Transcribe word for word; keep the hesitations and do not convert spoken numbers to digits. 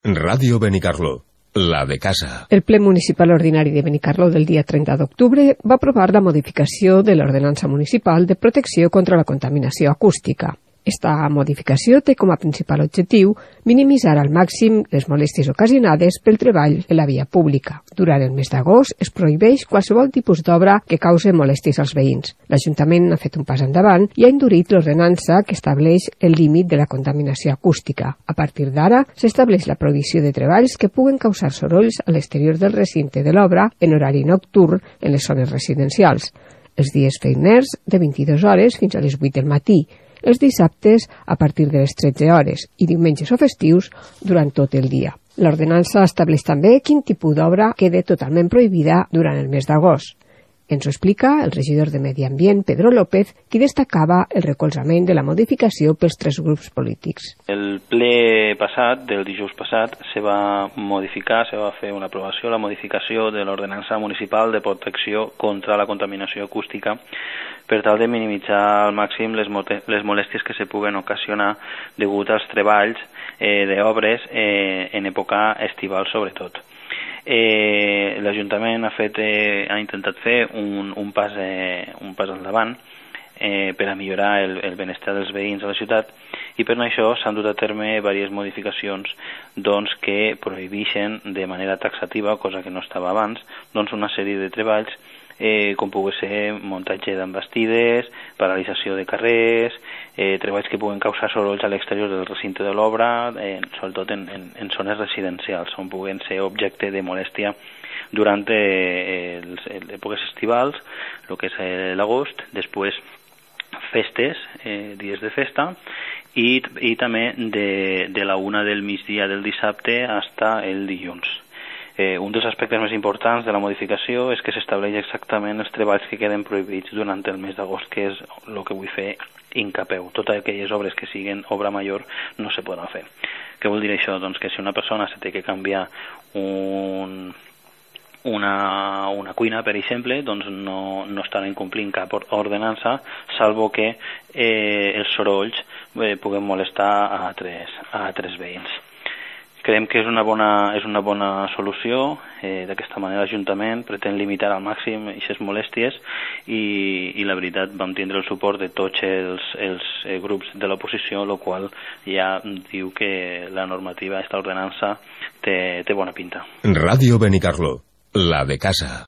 Ràdio Benicarló, la de casa. El ple municipal ordinari de Benicarló del dia trenta d'octubre va aprovar la modificació de l'ordenança municipal de protecció contra la contaminació acústica. Esta modificació té com a principal objectiu minimitzar al màxim les molèsties ocasionades pel treball en la via pública. Durant el mes d'agost es prohibeix qualsevol tipus d'obra que cause molèsties als veïns. L'Ajuntament ha fet un pas endavant i ha endurit l'ordenança que estableix el límit de la contaminació acústica. A partir d'ara, s'estableix la prohibició de treballs que puguen causar sorolls a l'exterior del recinte de l'obra en horari nocturn en les zones residencials. Els dies feiners de vint-i-dues hores fins a les vuit del matí, els dissabtes a partir de les tretze hores i diumenges o festius durant tot el dia. L'ordenança estableix també quin tipus d'obra queda totalment prohibida durant el mes d'agost. Ens ho explica el regidor de Medi Ambient, Pedro López, qui destacava el recolzament de la modificació pels tres grups polítics. El ple passat, del dijous passat, se va modificar, se va fer una aprovació, la modificació de l'ordenança municipal de protecció contra la contaminació acústica per tal de minimitzar al màxim les, les molèsties que se puguen ocasionar degut als treballs eh, d'obres eh, en època estival sobretot. Eh, L'Ajuntament ha, fet, eh, ha intentat fer un, un, pas, eh, un pas endavant eh, per a millorar el, el benestar dels veïns de la ciutat i per això s'han dut a terme diverses modificacions doncs, que prohibeixen de manera taxativa, cosa que no estava abans, doncs, una sèrie de treballs Eh, com pugui ser muntatge d'envestides, paralització de carrers, eh, treballs que puguen causar sorolls a l'exterior del recinte de l'obra, eh, sobretot en, en, en zones residencials, on puguen ser objecte de molèstia durant eh, les èpoques estivals, el que és eh, l'agost, després festes, eh, dies de festa, i, i també de, de la una del migdia del dissabte fins el dilluns. Eh, un dels aspectes més importants de la modificació és que s'estableix exactament els treballs que queden prohibits durant el mes d'agost, que és el que vull fer incapeu. Totes aquelles obres que siguin obra major no se poden fer. Què vol dir això? Doncs que si una persona se té que canviar un, una, una cuina, per exemple, doncs no, no estarà incomplint cap ordenança, salvo que eh, els sorolls eh, puguen molestar a altres, a altres veïns. Creiem que és una bona, és una bona solució. Eh, D'aquesta manera l'Ajuntament pretén limitar al màxim aquestes molèsties i, i la veritat vam tindre el suport de tots els, els eh, grups de l'oposició, el qual ja diu que la normativa, esta ordenança, té, té bona pinta. Ràdio Benicarló, la de casa.